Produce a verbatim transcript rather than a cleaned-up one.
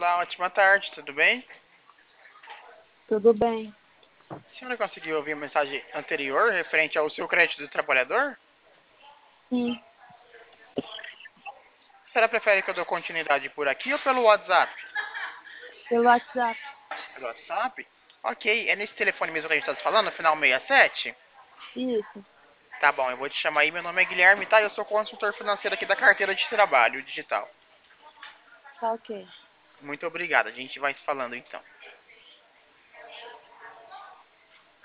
Olá, ótima tarde, tudo bem? Tudo bem? A senhora conseguiu ouvir a mensagem anterior referente ao seu crédito do trabalhador? Sim, A senhora prefere que eu dou continuidade por aqui ou pelo WhatsApp? pelo WhatsApp. Pelo WhatsApp? Ok, é nesse telefone mesmo que a gente tá se falando, final sessenta e sete? Isso, Tá bom, eu vou te chamar aí, meu nome é Guilherme, tá? Eu sou consultor financeiro aqui da carteira de trabalho digital. tá ok. Muito obrigado, a gente vai se falando então.